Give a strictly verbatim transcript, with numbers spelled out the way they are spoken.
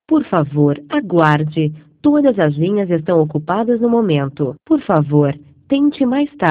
Por favor, aguarde. Todas as linhas estão ocupadas no momento. Por favor, tente mais tarde.